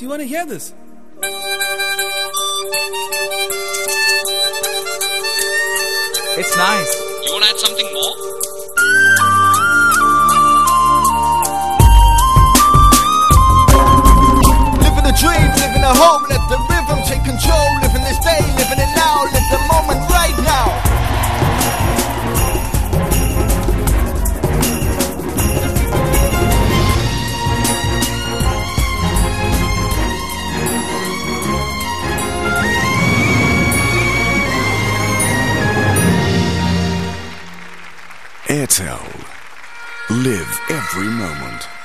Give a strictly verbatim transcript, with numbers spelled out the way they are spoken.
Do you want to hear this? It's nice. You want to add something more? Living a dream, living a hope, let the rhythm take control. Living this day, living it now, live the moment right now. Airtel. Live every moment.